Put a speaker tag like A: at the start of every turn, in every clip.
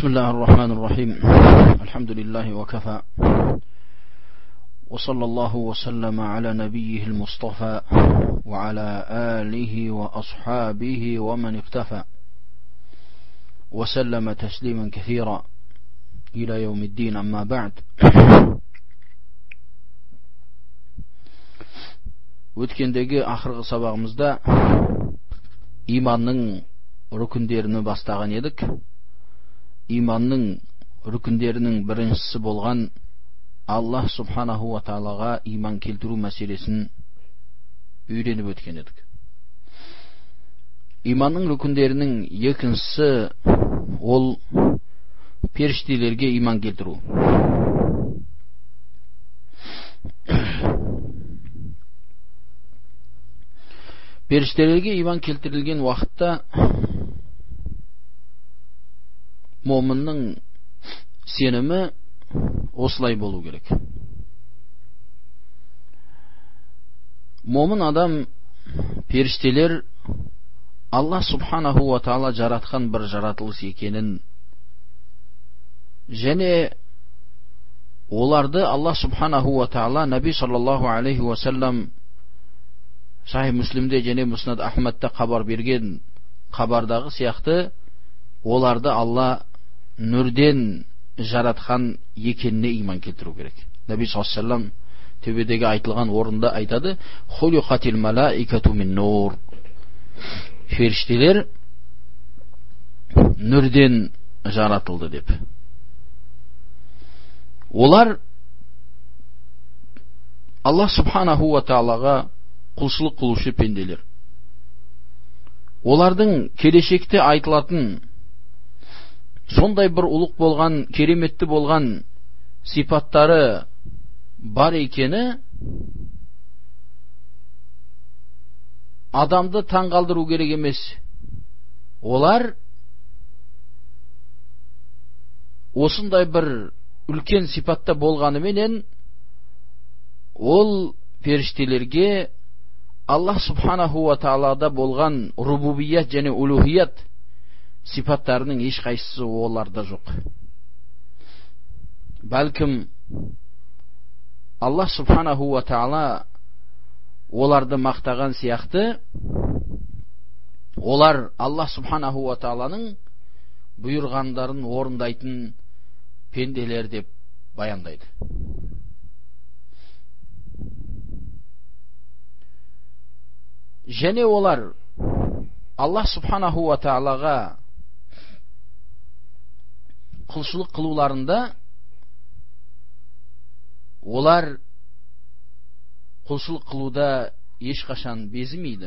A: بسم الله الرحمن الرحيم الحمد لله وكفى وصلى الله وسلم على نبيه المصطفى وعلى آله وأصحابه ومن اقتفى وسلم تسليما كثيرا إلى يوم الدين. أما بعد. Өткендегі ақырғы сабағымызда иманның рүкіндерін бастаған едік. Иманның рүкіндерінің біріншісі болған Аллах субханаху ва таалаға иман келтіру мәселесін үйреніп өткен едік. Иманның рүкіндерінің екіншісі ол періштелерге иман келтіру. Періштелерге иман келтірілген уақытта момынның сенімі осылай болу керек. Момын адам, періштелер Аллах субханаху ва таала жаратқан бір жаратылыс екенін және оларды Аллах субханаху ва таала Наби саллаллаху алейхи ва саллам Сахи Муслимде және Муснад Ахмадта хабар берген хабардағы сияқты оларды Алла нүрден жаратқан екеніне иман келтіру керек. Наби саллаллаху алейхи ва саллам төбедегі айтылған орында айтады: "Хулиқатил малаикату мин нур." Періштелер нүрден жаратылды деп. Олар Аллах субханаху ва таалаға құлшылық қылушы пенделер. Олардың келешекте айтылатын сондай бір ұлық болған, кереметті болған сипаттары бар екені адамды таңғалдыру керек емес. Олар осындай бір үлкен сипатта болғанымен ол періштелерге Аллах субханаху ва таалада болған рубубият және улухият сипаттарының ешқайсысы оларда жоқ. Бәлкім Аллах субханаху ва таала оларды мақтаған сияқты олар Аллах субханаху ва тааланың бұйырғандарын орындайтын пенделер деп баяндайды. Және олар Аллах субханаху ва таалаға құлшылық қылуларында олар құлшылық қылуда ешқашан безімейді.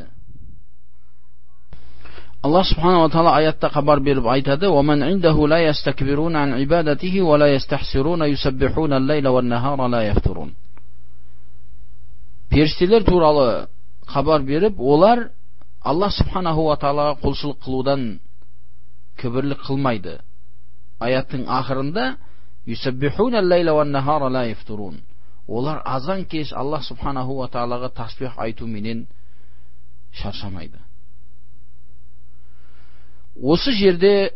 A: Аллах субханаху ва таала аятта хабар беріп айтады: "Ваман индаху ла ястакбируна ан ибадатихи ва ла ястахсируна юсаббихуна ал-лайла ван-нахара ла яфтурун." Періштелер туралы хабар беріп, олар Аллах субханаху ва таалаға құлшылық қылудан кібірлік қылмайды. Аяттың ақырында юсаббихуна ал-лайла ван-нахара ла яфтурун. Олар азан кеш Аллах субханаху ва таалаға тасбих айту менен шаршамайды. Осы жерде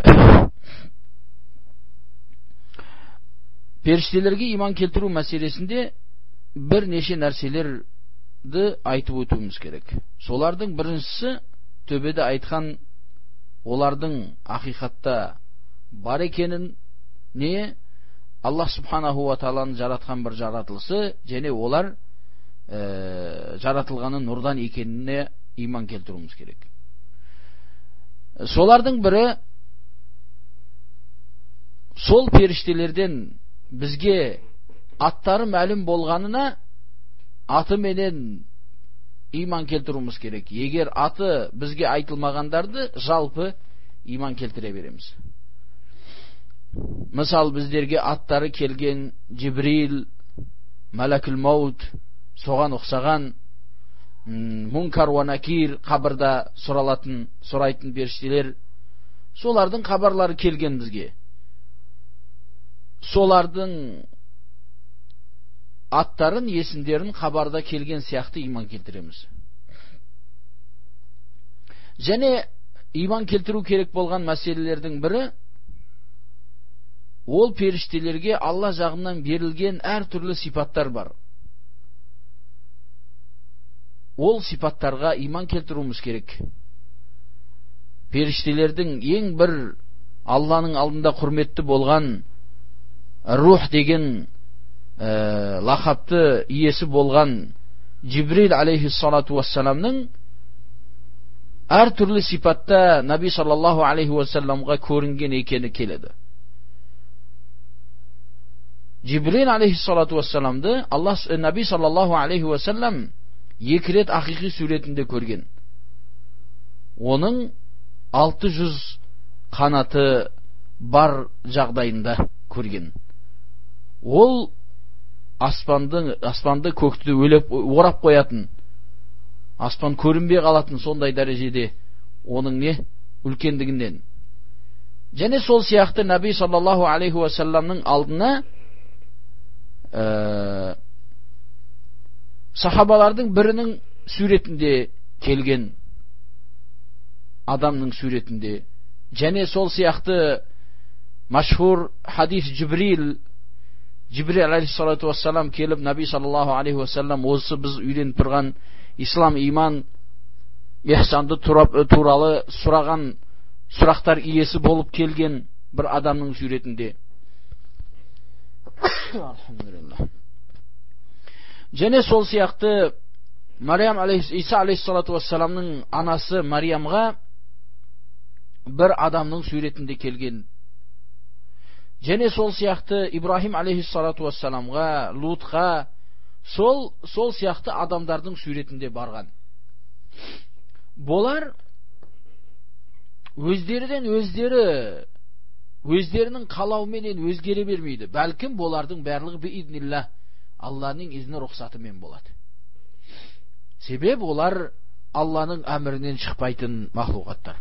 A: періштелерге иман келтіру мәселесінде бірнеше нәрселерді айтып өтуіміз керек. Солардың біріншісі төбеде айтқан олардың ақиқатта бар екенін, не Аллах субханаху ва тааланың жаратқан бір жаратылысы және олар жаратылғаны нұрдан екеніне иман келтіруіміз керек. Солардың бірі сол періштелерден бізге аттары мәлім болғанына аты менен иман келтіруіміз керек. Егер аты бізге айтылмағандарды жалпы иман келтіре береміз. Мысал, біздерге аттары келген Джибрил, Малакул Маут, соған ұқсаған Мункар ва Накир, қабырда сұрайтын періштелер, солардың хабарлары келген бізге. Солардың аттарын, есімдерін хабарда келген сияқты иман келтіреміз. Және иман келтіру керек болған мәселелердің бірі ол періштелерге Алла жағынан берілген әртүрлі сипаттар бар. Ол сипаттарға иман келтіруіміз керек. Періштелердің ең бір Алланың алдында құрметті болған рух деген лақапты иесі болған Жибрил алейхиссалату вассаламның әртүрлі сипатта Наби саллаллаху алейхи вассаламға көрінген екені келеді. Жибрил алейхиссалату вассаламды Наби саллаллаху алейхи вассалам 2 рет ақиқи суретінде көрген. Оның 600 қанаты бар жағдайында көрген. Ол аспанды көкті орап қоятын, аспан көрінбей қалатын сондай дәрежеде оның үлкендігінен. Және сол сияқты Наби саллаллаху алейхи уассаламның алдына сахабалардың бірінің суретінде келген, адамның суретінде. Және сол сияқты машхур хадис Жибрил алейхиссалату вассалам келіп Наби саллаллаху алейхи вассалам осы біз үйреніп тұрған ислам, иман, ихсанды туралы сұраған сұрақтар иесі болып келген бір адамның суретінде. Және сол сияқты Иса алейхиссалату вассаламның анасы Мариямға бір адамның суретінде келген. Және сол сияқты Ибрахим алейхиссалату вассаламға, Лутқа, сол сияқты адамдардың суретінде барған. Болар өздерінің қалауменен өзгере бермейді. Бәлкім болардың барлығы бииднилlah, Алланың ізні рұқсатымен болады. Себебі олар Алланың әмірінен шықпайтын мақлуқаттар.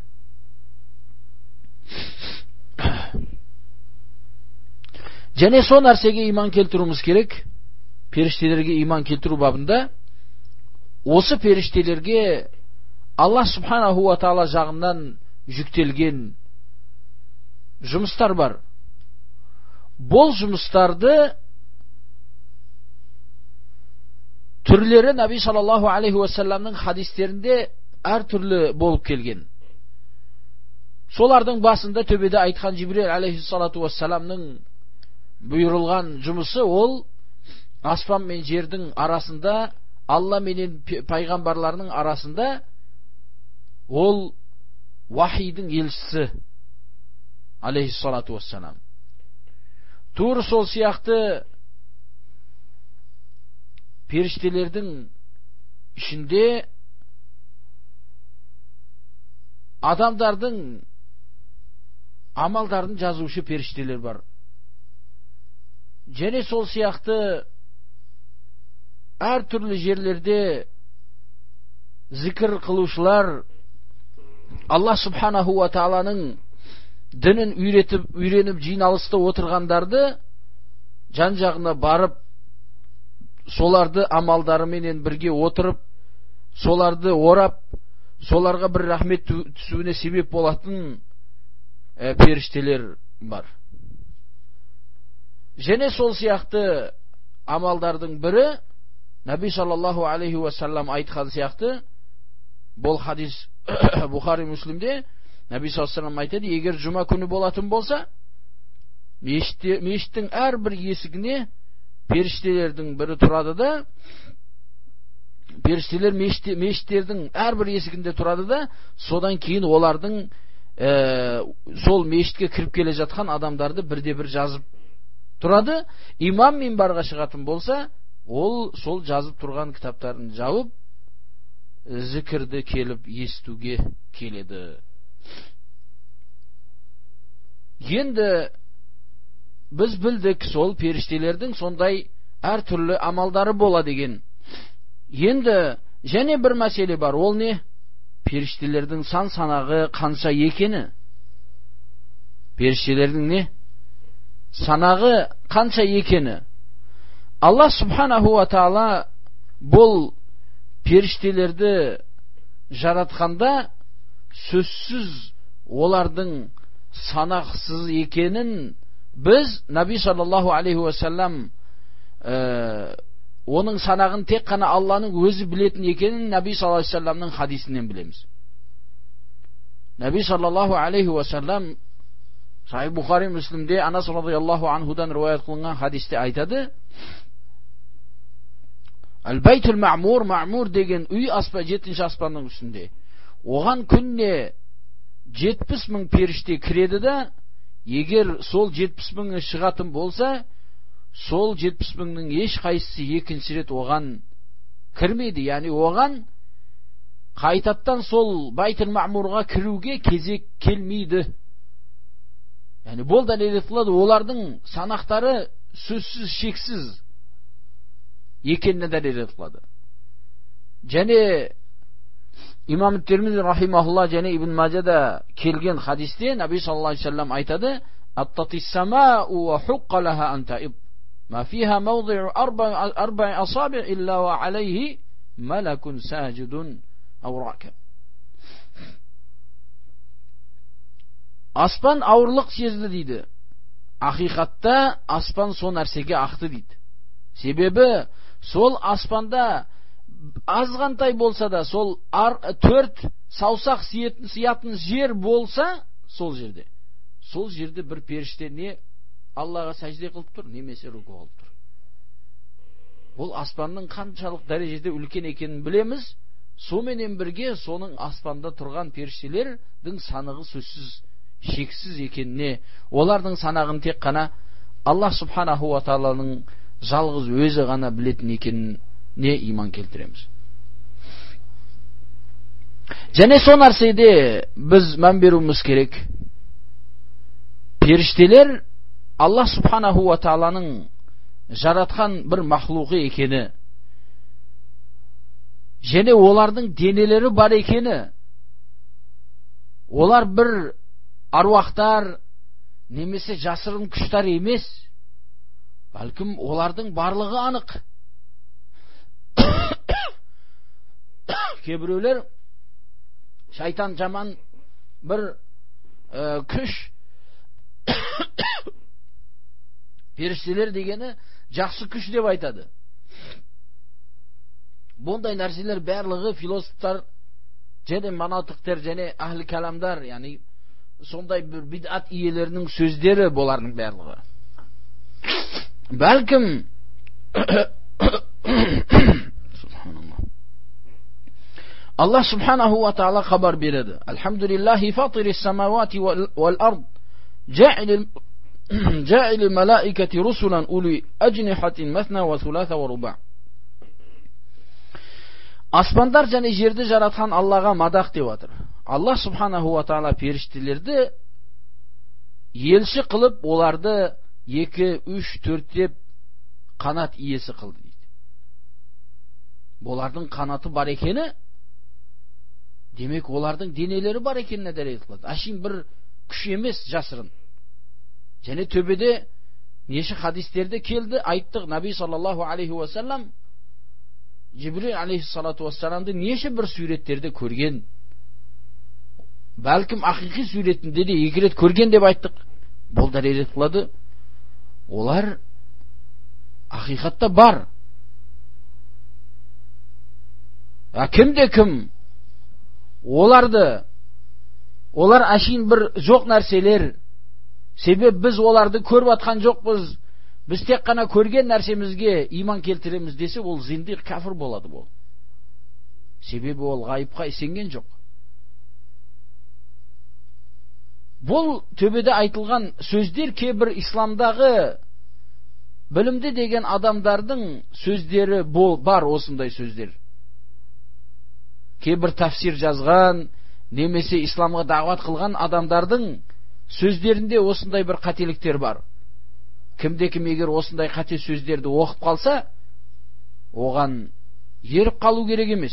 A: Және сол нәрсеге иман келтіруіміз керек. Періштелерге иман келтіру бабында осы періштелерге Алла субханаху ва таала жағынан жүктелген жұмыстар бар. Бұл жұмыстарды түрлері Наби саллаллаху алейхи уассаламның хадистерінде әртүрлі болып келген. Солардың басында төбеде айтқан Жибрил алейхиссалату вассаламның бұйырылған жұмысы ол аспан мен жердің арасында, Алла менен пайғамбарларының арасында ол вахидің елшісі алейхиссалату вассалам. Тур сол сияқты періштелердің ішінде адамдардың амалдарын жазушы періштелер бар. Және сол сияқты әртүрлі жерлерде зікір қылушылар Алла субханаху ва тааланың дінін үйреніп жиналыста отырғандарды жан-жағына барып, соларды амалдарыменен бірге отырып, соларды орап, соларға бір рахмет түсуіне себеп болатын періштелер бар. Және сол сияқты амалдардың бірі Наби саллаллаху алейхи уассалам айтқан сияқты, бұл хадис Бухари Муслимде Наби саллаллаху алейхи уассалам айтады, егер жұма күні болатын болса, мешіттің әрбір есігіне періштелердің бірі тұрады да, періштелер мешіттердің әрбір есігінде тұрады да, содан кейін олардың сол мешітке кіріп келе жатқан адамдарды бірде-бір жазып тұрады. Имам минбарға шығатын болса, ол сол жазып тұрған кітаптарын жауып, зікірді келіп естуге келеді. Енді біз білдік сол періштелердің сондай әртүрлі амалдары бола деген. Енді және бір мәселе бар, ол не? Періштелердің санағы қанша екені? Періштелердің не? Санағы қанша екені? Алла субханаху ва таала бұл періштелерді жаратқанда сөзсіз олардың санақсыз екенін Біз Наби саллаллаху алейхи ва саллям оның санағын тек қана Алланың өзі білетін екенін Наби саллаллаху алейхи ва саллямның хадисінен білеміз. Наби саллаллаху алейхи ва саллям Сахih Бухари Муслимде Анас радиаллаху анхудан риwayat қылынған хадисте айтады: Аль-Байтул Маъмур, Маъмур деген үй 7-ші аспанның үстінде. Оған күнне 70 мың періште кіреді да, егер сол 70 мыңы шығатын болса, сол 70 мыңның еш қайсысы екінші рет оған кірмейді. Яғни оған қайтадан сол Байтул Маъмурға кіруге кезек келмейді. Яғни бұл дәлел етіледі, олардың санақтары сөзсіз шексіз екеніне дәлел етіледі. Және имам Тирмизи рахимахулла және Ибн Мажада келген хадисте Наби саллаллаху алейхи ва саллям айтады: «Аттатис-самау ва хукка лаха ан таиб, ма фиха мawdi'u arba'i asabi' illa wa alayhi malakun sajidun aw rakib». Аспан ауырлық сезді дейді. Ақиқатта аспан сол нәрсеге ақты дейді. Себебі сол аспанда азғантай болса да, сол 4 саусақ сиятын жер болса, сол жерде бір періште не Аллаға сәжде қылып тұр, немесе руку қылып тұр. Бұл аспанның қаншалық дәрежеде үлкен екенін білеміз. Соменен бірге соның аспанда тұрған періштелердің санығы сөзсіз шексіз екеніне, олардың санағын тек қана Аллах субханаху ва тааланың жалғыз өзі ғана білетін екеніне иман келтіреміз. Және сол нәрседе біз мән беруіміз керек. Періштелер Аллах субханаху ва тааланың жаратқан бір махлуқы екені, және олардың денелері бар екені, олар бір аруақтар немесе жасырын күштер емес, бәлкім олардың барлығы анық. Кейбіреулер шайтан жаман бір күш, періштелер дегені жақсы күш деп айтады. Бұндай нәрселер барлығы философтар және манатықтар және ахли каламдар, яғни сондай бір бидат иелерінің сөздері болардың барлығы. Бәлкім Аллах субханаху ва таала хабар береді: Алхамдулиллахи фатирис самавати вал ард, жа'ил малаикати русулан ули ажнихатин масна ва суласа ва руба. Аспандар және жерді жаратқан Аллаға мадақ деп отыр. Аллах субханаху ва таала періштелерді елші қылып, оларды 2, 3, 4 деп қанат иесі қылды дейді. Олардың қанаты бар екені, демек олардың денелері бар екеніне дәлел қылады. Ашин бір күш емес, жасырын. Және төбеде неше хадистерде келді, айттық. Наби саллаллаху алейхи ва саллям Жибрил алейхиссалату вассаламды неше бір суреттерде көрген. Бәлкім ақиқи суретінде де 2 рет көрген деп айттық. Бұл дәлел қылады, олар ақиқатта бар. Кімде кім олар ашин бір жоқ нәрселер, себебі біз оларды көріп атқан жоқпыз, біз тек қана көрген нәрсемізге иман келтіреміз десе, ол зиндиқ, кәфір болады бұл. Себебі ол ғайыпқа сенген жоқ. Бұл төбеде айтылған сөздер кейбір исламдағы білімді деген адамдардың сөздері бар, осындай сөздер. Кейбір тафсир жазған, немесе исламға дағуат қылған адамдардың сөздерінде осындай бір қателіктер бар. Кімде-кім егер осындай қате сөздерді оқып қалса, оған еріп қалу керек емес.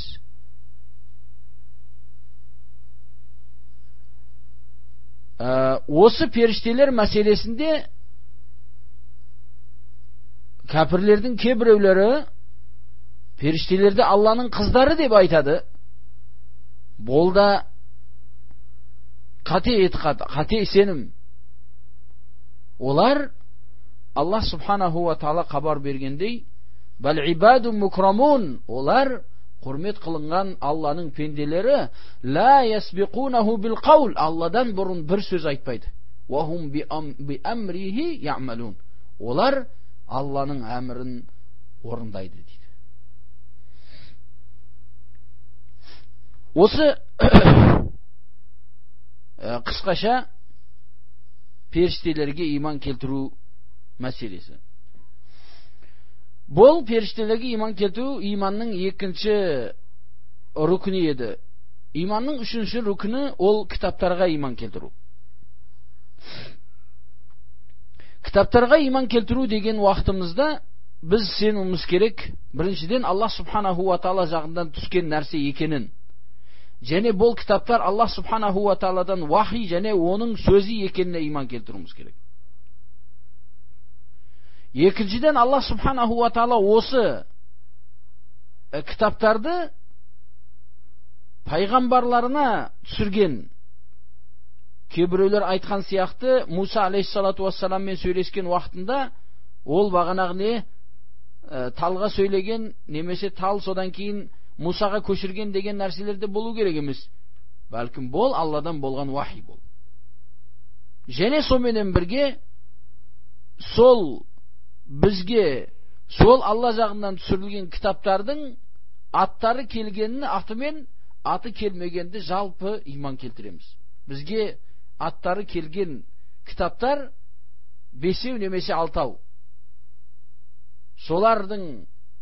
A: Осы періштелер мәселесінде кәпірлердің кейбіреулері періштелерді Алланың қыздары деп айтады. Бұл да қате сенім. Олар Аллах субханаху ва таала хабар бергендей, бал ибаду мукрамун, олар құрмет қылынған Алланың пенделері, ла ясбиқунаху бил қаул, Алладан бұрын бір сөз айтпайды. Ва хум би амрихи яъмалун, олар Алланың әмірін орындайды дейді. Осы қысқаша періштелерге иман келтіру мәселесі. Бұл періштелерге иман келтіру иманның екінші рукні еді. Иманның үшінші рукні ол кітаптарға иман келтіру. Кітаптарға иман келтіру деген уақытымызда біз сенуіміз керек, біріншіден Аллах субханаху ва таала жағынан түскен нәрсе екенін, және бұл кітаптар Аллах субханаху ва тааладан вахи және оның сөзі екеніне иман келтіруіміз керек. Екіншіден Аллах субханаху ва таала осы кітаптарды пайғамбарларына түсірген. Кейбіреулер айтқан сияқты, Муса алейхиссалату вассаламмен сөйлескен уақытында ол бағанағы не талға сөйлеген, немесе тал содан кейін Мусаға көшірген деген нәрселерде болу керек емес. Бәлкім бұл Алладан болған вахи бол. Және сонымен бірге сол бізге сол Алла жағынан түсірілген кітаптардың аттары келгенін атымен, аты келмегенді жалпы иман келтіреміз. Бізге аттары келген кітаптар 5 немесе 6. Солардың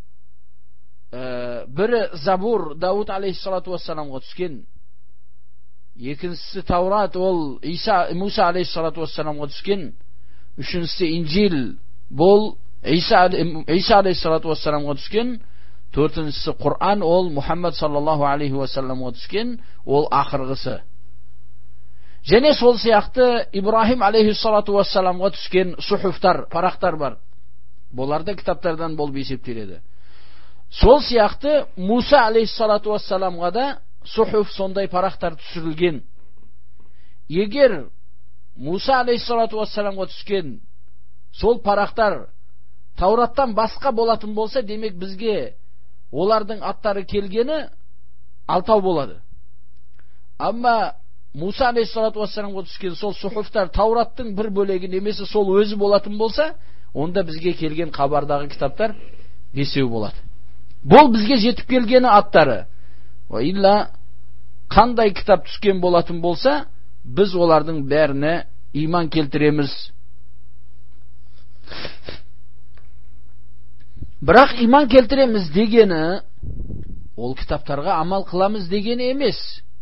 A: бірі Забур, Дауд алейхиссалату вассаламға түскен. Екіншісі Таурат, ол Муса алейхиссалату вассаламға түскен. Үшіншісі Инжил, бұл Иса алейхиссалату вассаламға түскен. Төртіншісі Құран, ол Мұхаммад саллаллаху алейхи вассаламға түскен, ол ақырғысы. Және сол сияқты Ибрахим алейхиссалату вассаламға түскен сухуфтар, парақтар бар. Боларда кітаптардан болып есептеледі. Сол сияқты Муса алейхиссалату вассаламға да сухуф, сондай парақтар түсірілген. Егер Муса алейхиссалату вассаламға түскен сол парақтар Таураттан басқа болатын болса, демек бізге олардың аттары келгені 6 болады. Амма Муса алейхиссалату вассаламға түскен сол сухуфтар Таураттың бір бөлегі немесе сол өзі болатын болса, онда бізге келген хабардағы кітаптар 5 болады. Бұл бізге жетіп келгені аттары. Илла қандай кітап түскен болатын болса, біз олардың бәріне иман келтіреміз. Бірақ иман келтіреміз дегені ол кітаптарға амал қыламыз дегені емес.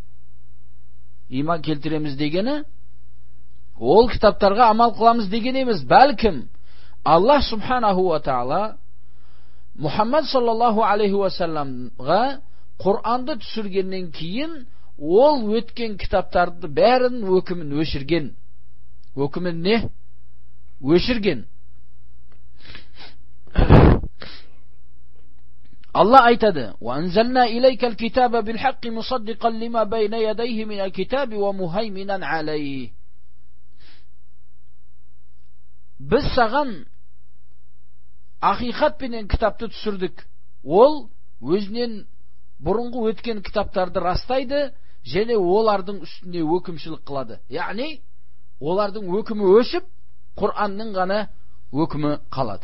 A: Иман келтіреміз дегені ол кітаптарға амал қыламыз дегені емес. Бәлкім Аллах субханаху ва таала Мұхаммад саллаллаху алейхи ва салламға Құранды түсіргеннен кейін ол өткен кітаптарды бәрін өкімін өшірген. Өкімін не? Өшірген. Allah aytadı: "Ve enzelna ileykel kitabe bil hakki musaddiqan lima beyne yedeyhi minel kitabi ve muhayminen aleyh." Biz sağan hakikat bilen kitapты түсірдік. Ол өзінен бұрынғы өткен кітаптарды растайды, және олардың үстіне өкімшілік қылады. Яғни, олардың өкімі өшіп, Құранның ғана өкімі қалады.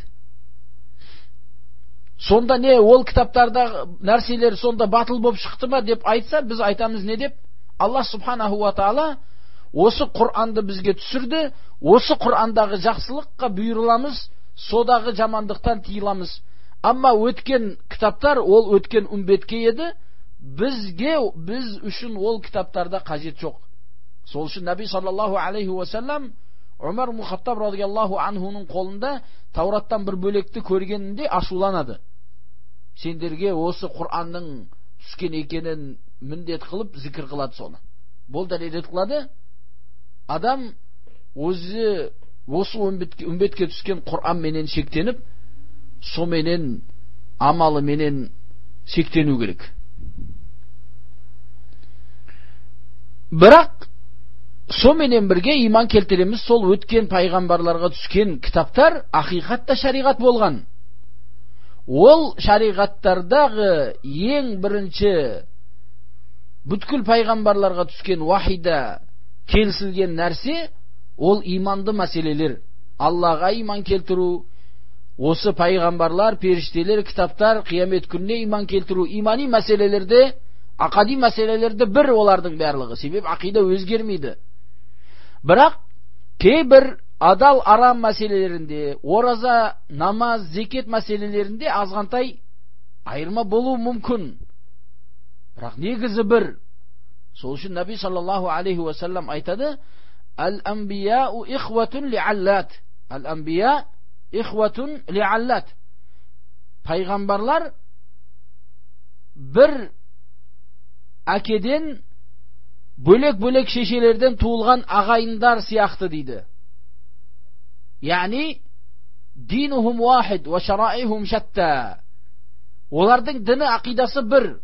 A: Сонда не, ол кітаптарда нәрселер сонда батыл болып шықты ма деп айтса, біз айтамыз не деп? Аллах субханаху ва таала осы Құранды бізге түсірді, осы Құрандағы жақсылыққа бұйырыламыз, содағы жамандықтан тыйыламыз. Амма өткен кітаптар ол өткен үмбетке еді, біз үшін ол кітаптарда қажет жоқ. Сол үшін Наби саллаллаху алейхи ва саллам Умар ибн Хаттаб радиаллаху анхуның қолында Таураттан бір бөлекті көргенінде ашуланады. Сендерге осы Құранның түскен екенін міндет қылып зікір қылады соны. Бұл дәлел қылады. Адам өзі осы үмбетке түскен Құран менен шектеніп, соменен амалы менен шектену керек. Бірақ соменен бірге иман келтіреміз, сол өткен пайғамбарларға түскен кітаптар ақиқатта шариғат болған. Ол шариғаттардағы ең бірінші бүткіл пайғамбарларға түскен уахида келісілген нәрсе ол иманды мәселелер. Аллаға иман келтіру, осы пайғамбарлар, періштелер, кітаптар, қиямет күніне иман келтіру, имани мәселелерде, ақади мәселелерде бір олардың барлығы. Себеп ақида өзгермейді. Бірақ кейбір адал арам мәселелерінде, ораза, намаз, зекет мәселелерінде азғантай айырма болу мүмкін. Бірақ негізі бір. Сол үшін Наби саллаллаху алейхи ва саллам айтады: "Ал-анбияу ихватун ли'аллат". Ал-анбия ихватун ли'аллат. Пайғамбарлар бір әкеден бөлек-бөлек шешелерден туылған ағайындар сияқты дейді. Яғни динухум вахид ва шараихум шатта. Олардың діні, ақидасы бір.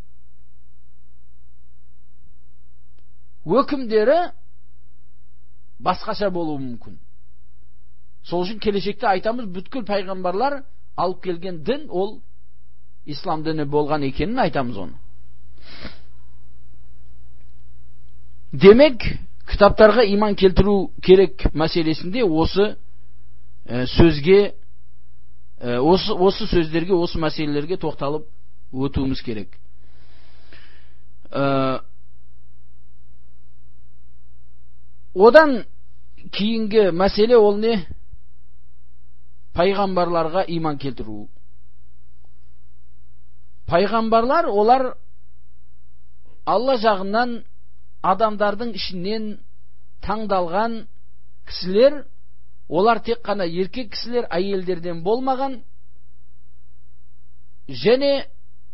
A: Өкімдері басқаша болуы мүмкін. Сол үшін келешекте айтамыз, бүткіл пайғамбарлар алып келген дін ол ислам діні болған екенін айтамыз оны. Демек, кітаптарға иман келтіру керек мәселесінде осы сөзге, осы сөздерге, осы мәселелерге тоқталып өтуіміз керек. Одан кейінгі мәселе ол не? Пайғамбарларға иман келтіру. Пайғамбарлар, олар Алла жағынан адамдардың ішінен таңдалған кісілер, олар тек қана еркек кісілер, әйелдерден болмаған, және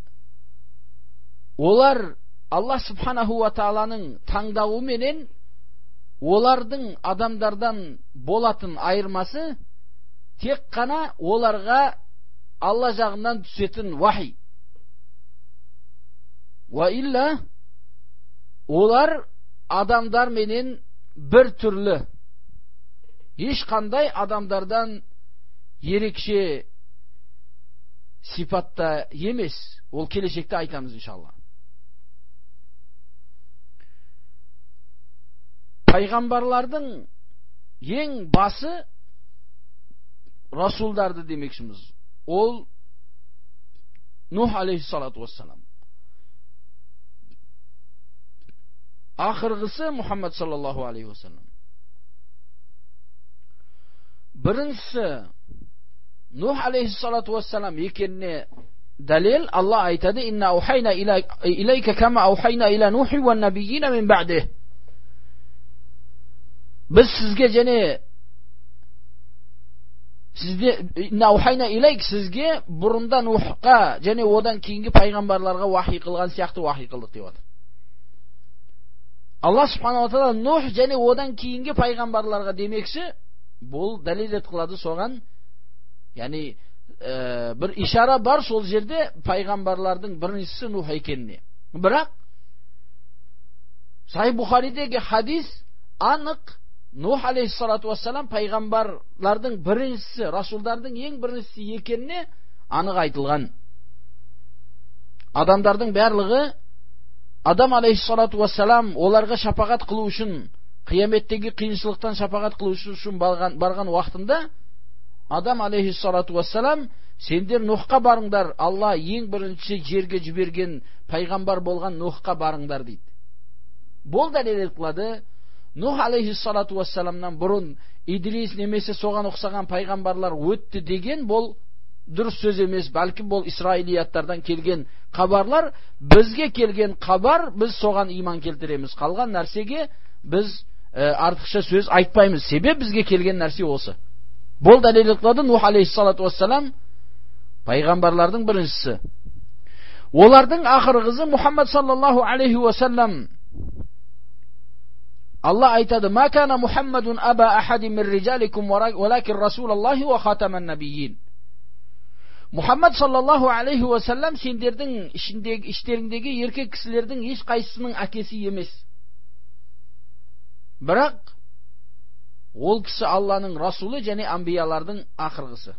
A: олар Алла субханаху ва тааланың таңдауы менен олардың адамдардан болатын айырмасы тек қана оларға Алла жағынан түсетін вахи. Ва илля олар адамдар менен бір түрлі, ешқандай адамдардан ерекше сипатта емес. Ол келешекте айтамыз иншалла. Пайғамбарлардың ең басы расулдарды демекшіміз. Ол Нух алейхиссалату вассалам. Ақырғысы Мұхаммад саллаллаху алейхи вассалам. Біріншісі Нух алейхиссалату вассалам екеніне дәлел Алла айтады: "Инна аухайна илайка кама аухайна иля Нухи ва набийина мин бa'дih". Біз сізге және сізге бұрында Нухқа және одан кейінгі пайғамбарларға вахи қылған сияқты вахи қылдық деп отыр. Алла субханала ва таала Нух және одан кейінгі пайғамбарларға демекші, бұл дәлел қылады соған. Яғни бір ишара бар сол жерде пайғамбарлардың біріншісі Нух екеніне. Бірақ Сахih Бухаридегі хадис анық Нух алейхиссалату вассалам пайғамбарлардың біріншісі, расулдардың ең біріншісі екеніне анық айтылған. Адамдардың барлығы Адам алейхиссалату вассалам оларға шапағат қылу үшін, қияметтегі қиыншылықтан шапағат қылу үшін барған уақытында Адам алейхиссалату вассалам: "Сендер Нухқа барыңдар, Алла ең бірінші жерге жіберген пайғамбар болған Нухқа барыңдар" дейді. Бұл дәлел қылады. Нух алейхиссалату вассаламнан бұрын Идрис немесе соған ұқсаған пайғамбарлар өтті деген бұл дұрыс сөз емес. Бәлкім бұл исраилияттардан келген хабарлар, бізге келген хабар, біз соған иман келтіреміз. Қалған нәрсеге біз артықша сөз айтпаймыз. Себеп бізге келген нәрсе осы. Бұл дәлел қылады. Нух алейхиссалату вассалам пайғамбарлардың біріншісі. Олардың ақырғысы Мұхаммад саллаллаху алейхи ва саллам. Алла айтады: "Ма кана Мухаммадун аба ахадин мин риджаликум валакин расулаллахи ва хатаман набийин". Мұхаммад саллаллаху алейхи ва саллам сендердің іштеріңдегі еркек кісілердің еш қайсысының әкесі емес. Бірақ ол кісі Алланың расулы және амбиялардың ақырғысы.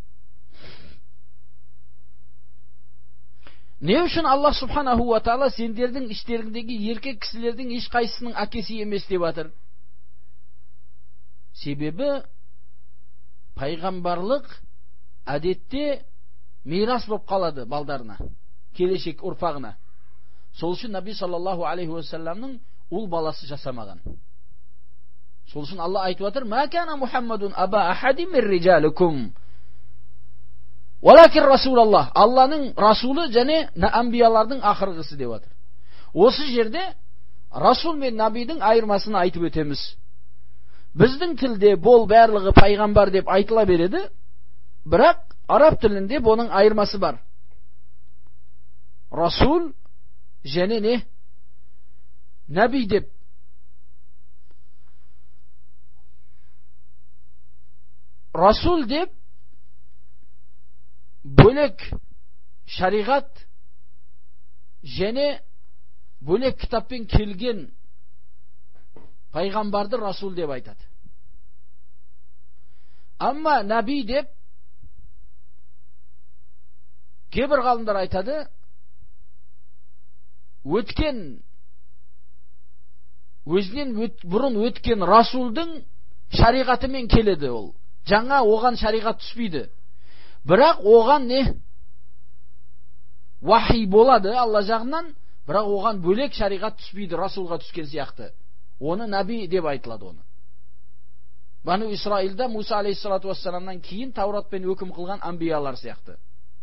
A: Не үшін Алла субханаху ва таала сендердің іштеріңдегі еркек кісілердің ешқайсысының әкесі емес деп жатыр? Себебі пайғамбарлық әдетте мирас болып қалады балдарына, келешек ұрпағына. Сол үшін Наби саллаллаху алейхи ва салламның ұл баласы жасамаған. Сол үшін Алла айтып жатыр: "Ма кана Мухаммадун аба ахади мин риджаликум, валакин расулаллах". Алланың расулы және амбиялардың ақырғысы деп жатыр. Осы жерде расул мен набидің айырмасын айтып өтеміз. Біздің тілде бол барлығы пайғамбар деп айтыла береді, бірақ араб тілінде бұның айырмасы бар. Расул және не? Наби деп. Расул деп бөлек шариғат және бөлек кітаппен келген пайғамбарды расул деп айтады. Амма наби деп кейбір ғалымдар айтады, өзінен бұрын өткен расулдың шариғатымен келеді ол. Жаңа оған шариғат түспейді. Бірақ оған не? Вахи болады Алла жағынан, бірақ оған бөлек шариғат түспейді, расулға түскен сияқты. Оны наби деп айтылады оны. Бану Исраилда Муса алейхиссалату вассаламнан кейін Тауратпен өкім қылған амбиялар сияқты.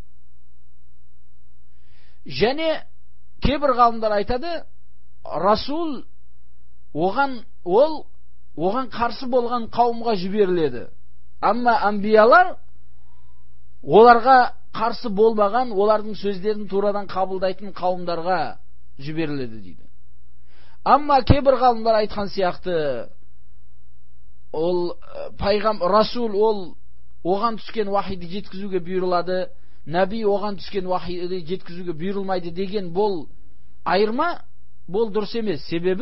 A: Және кейбір ғалымдар айтады, расул оған қарсы болған қауымға жіберіледі. Амма амбиялар оларға қарсы болмаған, олардың сөздерін турадан қабылдайтын қауымдарға жіберіледі дейді. Амма кейбір ғалымдар айтқан сияқты, ол расул оған түскен вахиді жеткізуге бұйырылады, наби оған түскен вахиді жеткізуге бұйырылмайды деген бұл айырма, бұл дұрыс емес. Себебі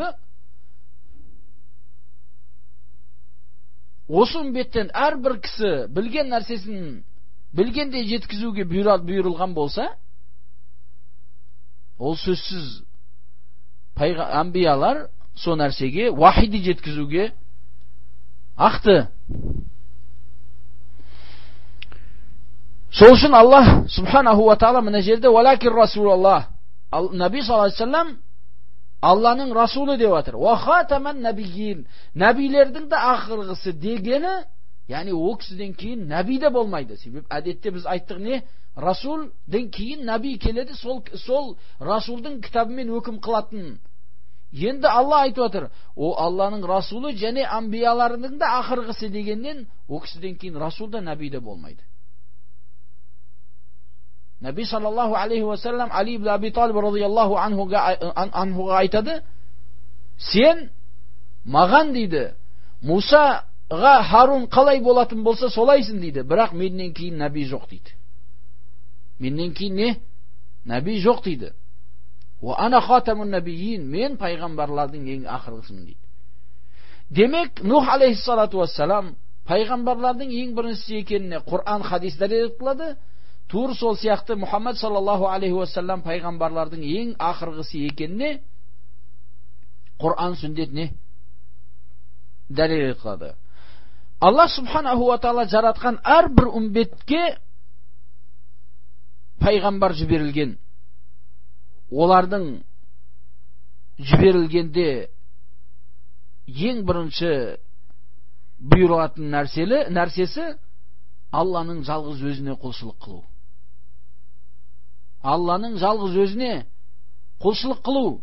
A: осы үмбеттен әрбір кісі білген нәрсесін білгенде жеткізуге бұйырылған болса, ол сөзсіз амбиялар со нәрсеге вахиді жеткізуге ақты. Сол үшін Алла субханаху ва таала мына жерде валакин расулаллах, Наби саллаллаху алейхи вассалам Алланың расулы деп жатыр. Ва хатаман набийин, набилердің де ақырғысы дегені, яғни ол кісіден кейін наби де болмайды. Себеп әдетте біз айттық не? Расулден кейін наби келеді, сол расулдың кітабымен өкім қылатын. Енді Алла айтып жатыр, о Алланың расулы және амбияларының да ақырғысы дегеннен, ол кісіден кейін расул да наби де болмайды. Наби саллаллаху алейхи ва саллам Али ибн Аби Талиб радийаллаху анхуға айтады, сен маған дейді, Мусаға Харун қалай болатын болса солайсың дейді, бірақ менен кейін наби жоқ дейді. Менен кейін не? Наби жоқ дейді. Ва ана хатамун набийин, мен пайғамбарлардың ең ақырғысымын дейді. Демек Нух алейхиссалату вассалам пайғамбарлардың ең біріншісі екеніне Құран хадис дәлел қылады. Тур сол сияқты Мұхаммад саллаллаху алейхи вассалам пайғамбарлардың ең ақырғысы екеніне Құран сүннет не? Дәлел қылады. Алла субханаху ва таала жаратқан әрбір үмбетке пайғамбар жіберілген. Олардың жіберілгенде ең бірінші бұйырылатын нәрсесі Алланың жалғыз өзіне құлшылық қылу. Алланың жалғыз өзіне құлшылық қылу.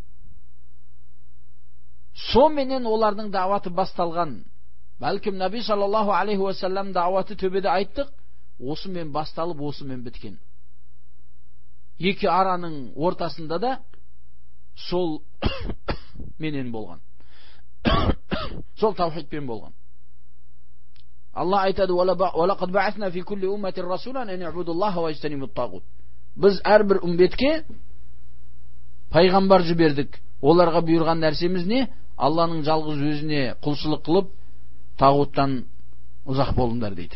A: Соменен олардың даваты басталған. Бәлкім Наби саллаллаху алейхи ва саллам даваты төбеде айттық, осымен басталып, осымен біткен. Екі араның ортасында да сол менен болған. Сол таухидпен болған. Алла айтады: "Валақад баъасна фи кулли умматин расулан ан иъбудуллаха ва яжтанибут тағут". Біз әрбір үмбетке пайғамбар жібердік. Оларға бұйырған нәрсеміз не? Алланың жалғыз өзіне құлшылық қылып, тағуттан ұзақ болыңдар дейді.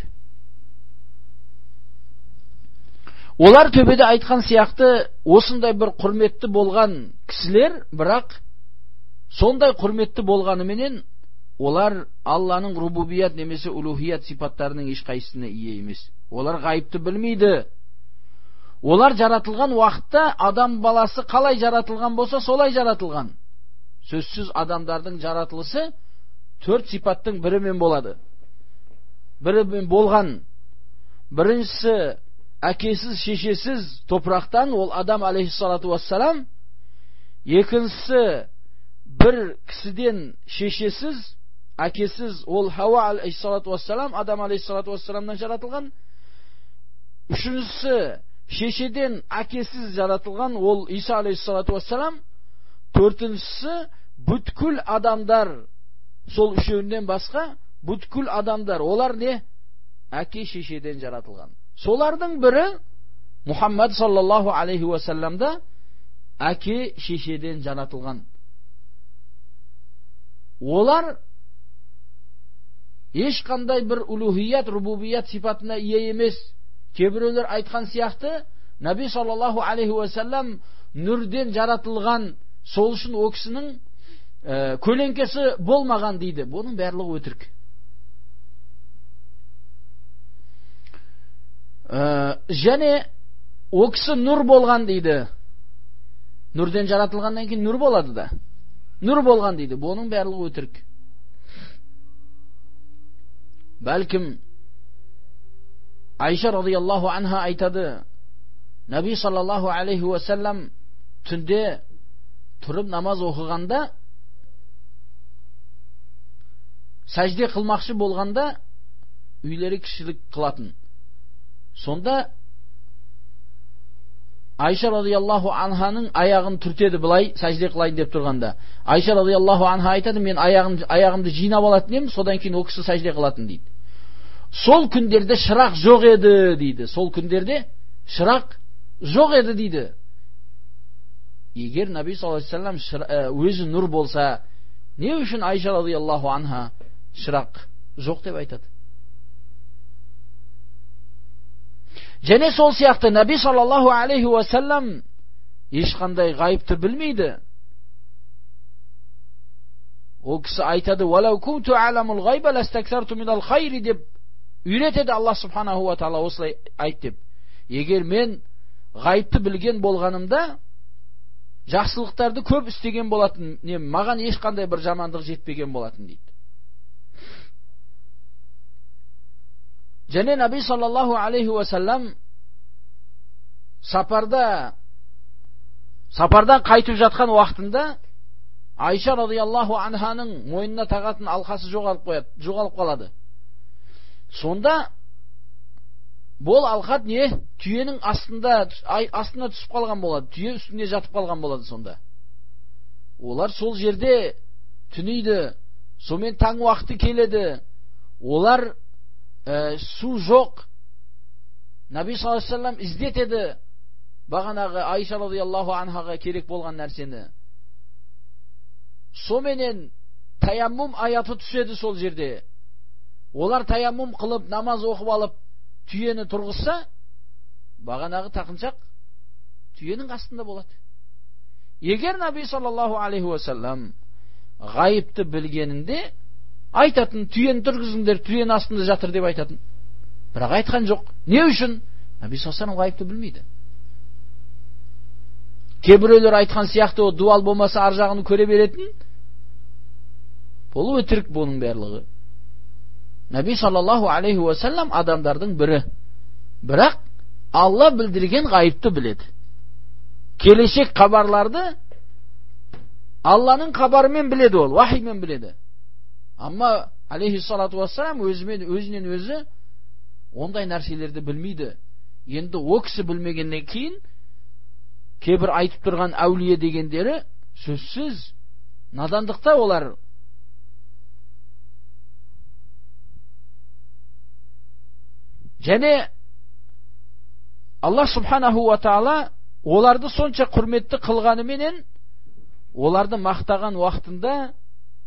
A: Олар төбеде айтқан сияқты осындай бір құрметті болған кісілер, бірақ сондай құрметті болғанымен олар Алланың рубубият немесе улухият сипаттарының ешқайсысына ие емес. Олар ғайыпты білмейді. Олар жаратылған уақытта адам баласы қалай жаратылған болса, солай жаратылған. Сөзсіз адамдардың жаратылысы 4 сипаттың бірімен болады. Бірімен болған. Біріншісі әкесіз, шешесіз топырақтан, ол Адам алейхиссалату вассалам. Екіншісі бір кісіден шешесіз, әкесіз, ол Хауа алейхиссалату вассалам, Адам алейхиссалату вассаламнан жаратылған. Үшіншісі шешеден әкесіз жаратылған, ол Иса алейхиссалату вассалам. Төртіншісі бүткіл адамдар, сол үшеуінен басқа бүткіл адамдар, олар не? Әке шешеден жаратылған. Солардың бірі Мұхаммад саллаллаху алейхи уассаламда әке шешеден жаратылған. Олар ешқандай бір улухият, рубубият сипатына ие емес. Кейбіреулер айтқан сияқты, Наби саллаллаху алейхи уассалам нүрден жаратылған, сол үшін о кісінің көлеңкесі болмаған дейді. Бұның барлығы өтірік. Және о кісі нұр болған дейді. Нүрден жаратылғаннан кейін нұр болады да. Нұр болған дейді. Бұның барлығы өтірік. Бәлкім Айша радиаллаху анха айтады, Наби саллаллаху алейхи уассалам түнде тұрып намаз оқығанда, сәжде қылмақшы болғанда үйлері кішілік қылатын. Сонда Айша радиаллаху анханың аяғын түртеді былай, сәжде қылайын деп тұрғанда. Айша радиаллаху анха айтады, мен аяғымды жинап алатын едім, содан кейін о кісі сәжде қылатын дейді. Сол күндерде шырақ жоқ еді дейді. Сол күндерде шырақ жоқ еді дейді. Егер Наби саллаллаху алейхи вассалам өзі нұр болса, не үшін Айша радиаллаху анха шырақ жоқ деп айтады? Және сол сияқты Наби саллаллаху алейхи уассалам ешқандай ғайыпты білмейді. Ол кісі айтады, «Валау кунту аламул ғайба ластактарту минал хайри» деп үйретеді Алла субханаху ва таала, осылай айт деп. Егер мен ғайыпты білген болғанымда жақсылықтарды көп істеген болатын, маған ешқандай бір жамандық жетпеген болатын дейді. Және Наби саллаллаху алейхи уассалам сапардан қайтып жатқан уақытында Айша радиаллаху анханың мойнына тағатын алқасы жоғалып қалады. Сонда бұл алқат не? Түйенің астына түсіп қалған болады. Түйе үстіне жатып қалған болады сонда. Олар сол жерде түнейді. Сонымен таң уақыты келеді. Олар су жоқ. Наби саллаллаху алейхи вассалам іздетеді бағанағы Айша радиаллаху анхаға керек болған нәрсені. Соменен таяммум аяты түседі сол жерде. Олар таяммум қылып намаз оқып алып түйені тұрғызса, бағанағы тақыншақ түйенің астында болады. Егер Наби саллаллаху алейхи уассалам ғайыпты білгенінде айтатын, түйені тұрғызыңдар, түйенің астында жатыр деп айтатын. Бірақ айтқан жоқ. Не үшін? Наби саллаллаху алейхи уассалам ғайыпты білмейді. Кейбіреулер айтқан сияқты о дуал болмаса ар жағын көре беретін. Бұл өтірік, бұның барлығы. Наби саллаллаху алейхи уассалам адамдардың бірі. Бірақ Алла білдірген ғайыпты біледі. Келешек хабарларды Алланың хабарымен біледі, ол вахимен біледі. Amma aleyhissalatu vesselam өзінен өзі ондай нәрселерді білмейді. Енді о кісі білмегеннен кейін кейбір айтып тұрған әулие дегендері сөзсіз надандықта олар. Және Аллах субханаху ва таала оларды сонша құрметті қылғаныменен оларды мақтаған уақытында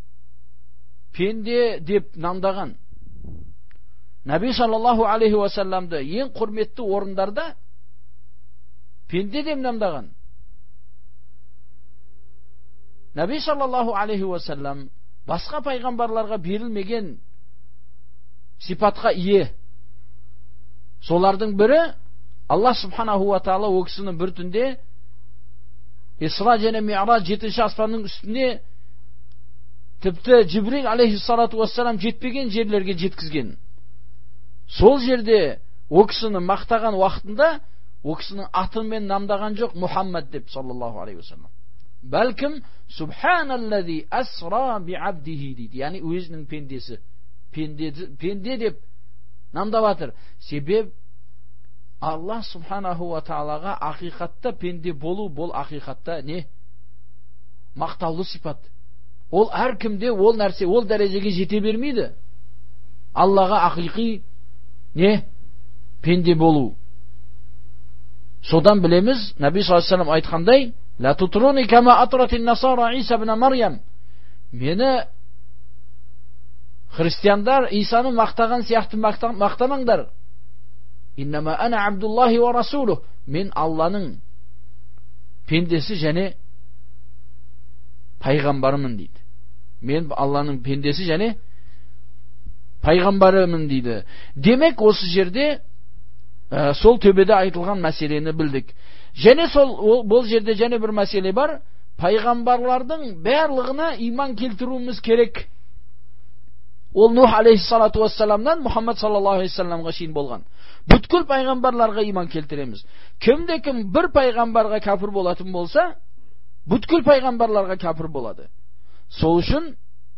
A: пенде деп намдаған Наби саллаллаху алейхи ва салламды ең құрметті орындарда пенде деп намдаған. Наби саллаллаху алейхи ва саллам басқа пайғамбарларға берілмеген сипатқа ие. Солардың бірі Аллах субханаху ва таала о кісіні бір түнде Исра және Ми'раж 7-ші аспанның үстіне тіпті Жибрил алейхиссалату вассалам жетпеген жерлерге жеткізген. Сол жерде о кісіні мақтаған уақытында о кісінің атымен намдаған жоқ Мұхаммад деп саллаллаху алейхи вассалам. Бәлкім Субханаллази асра би абдихи дейді. Яғни өзінің пендесі. Пенде деп намдап жатыр. Себеп Аллах субханаху ва таалаға ақиқатта пенде болу, бұл ақиқатта не? Мақтаулы сипат. Ол әркімде ол нәрсе, ол дәрежеге жете бермейді. Аллаға ақиқи не? Пенде болу. Содан білеміз, Наби саллаллаху алейхи ва саллям айтқандай, «Ла тутруни кама атратин насара Иса ибн Марьям». Мені христиандар Исаны мақтаған сияқты мақтамаңдар. «Иннама ана абдуллахи ва расулух». Мен Алланың пендесі және пайғамбарымын дейді. Мен Алланың пендесі және пайғамбарымын дейді. Демек осы жерде сол төбеде айтылған мәселені білдік. Және сол бұл жерде және бір мәселе бар. Пайғамбарлардың барлығына иман келтіруіміз керек. Ол Нух алейхиссалату вассаламнан Мұхаммад саллаллаху алейхи вассаламға шейін болған. Бүткіл пайғамбарларға иман келтіреміз. Кімде-кім бір пайғамбарға кәпір болатын болса, бүткіл пайғамбарларға кәпір болады. Сол үшін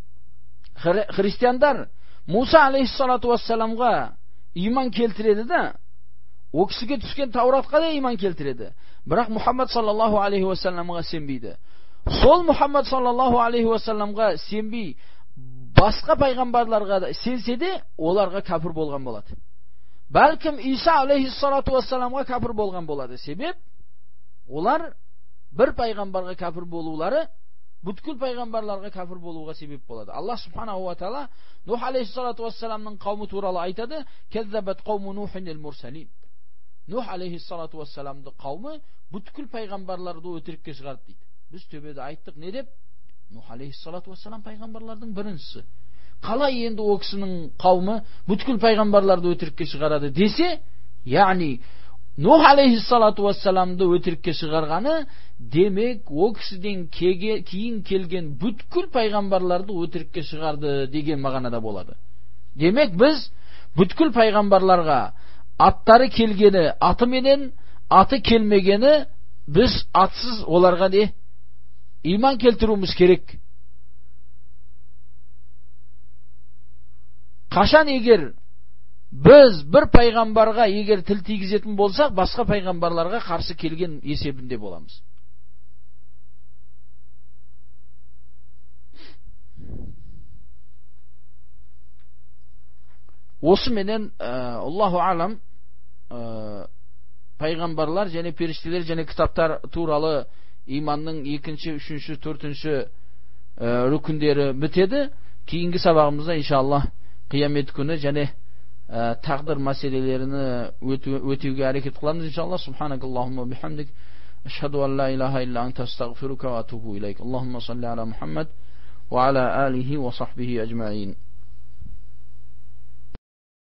A: христиандар Муса алейхиссалату вассаламға иман келтіреді да, о кісіге түскен Тауратқа да иман келтіреді. Бірақ Мұхаммад саллаллаху алейхи вассаламға сенбейді. Сол Мұхаммад саллаллаху алейхи вассаламға сенбей, басқа пайғамбарларға сенсе де, оларға кәпір болған болады. Бәлкім Иса алейхиссалату вассаламға кәпір болған болады. Себеп, олар бір пайғамбарға кәпір болулары, бүткіл пайғамбарларға кәпір болуға себеп болады. Аллах субханаху ва таала Нух алейхиссалату вассаламның қауымы туралы айтады: «Кеззабат қауму Нухин ал-мурсалин». Нух алейхиссалату вассаламды қауымы бүткіл пайғамбарларды өтірікке шығарды дейді. Біз төбеде айттық, не деп? Нух алейхиссалату вассалам пайғамбарлардың біріншісі. Қалай енді о кісінің қауымы бүткіл пайғамбарларды өтірікке шығарады десе, яғни Нух алейхиссалату вассаламды өтірікке шығарғаны, демек о кісіден кейін келген бүткіл пайғамбарларды өтірікке шығарды деген мағынада болады. Демек біз бүткіл пайғамбарларға аттары келгені атыменен, аты келмегені біз атсыз оларға не? Иман келтіруіміз керек. Қашан егер біз бір пайғамбарға егер тіл тигізетін болсақ, басқа пайғамбарларға қарсы келген есебінде боламыз. Осы менен Аллаху алам пайғамбарлар және періштелер және кітаптар туралы иманның 2-ші, 3-ші, 4-ші рүкіндері бітеді. Кейінгі сабағымызда иншаллах қиямет күні және тағдыр мәселелерін өтеуге әрекет қыламыз иншаллах. Субханакаллахумма бихамдик, ашхаду ан ла илаха илля анта, астағфирука ва атубу илейк. Аллахумма салли аля Мухаммад ва аля алихи ва сахбихи ажмаин.